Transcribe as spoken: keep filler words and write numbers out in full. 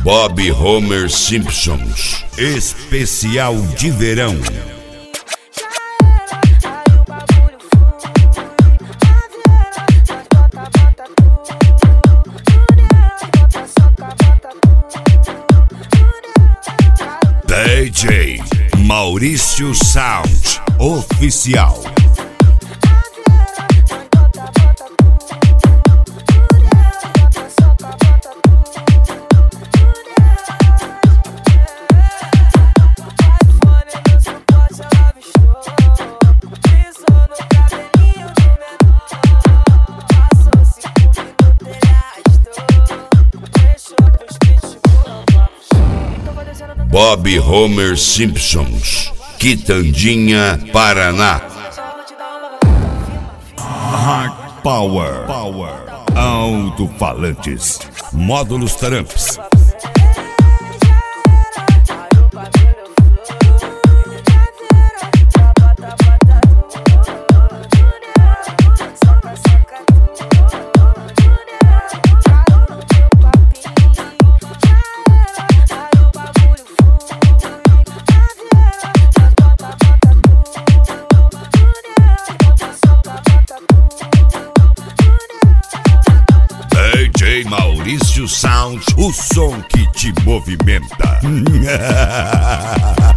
Bob Homer Simpsons, especial de verão. D J Maurício Sound Oficial. Bob Homer Simpsons, Quitandinha, Paraná. Hard Power, Power. Alto-falantes, módulos Tramps. D J Maurício Sound, o som que te movimenta.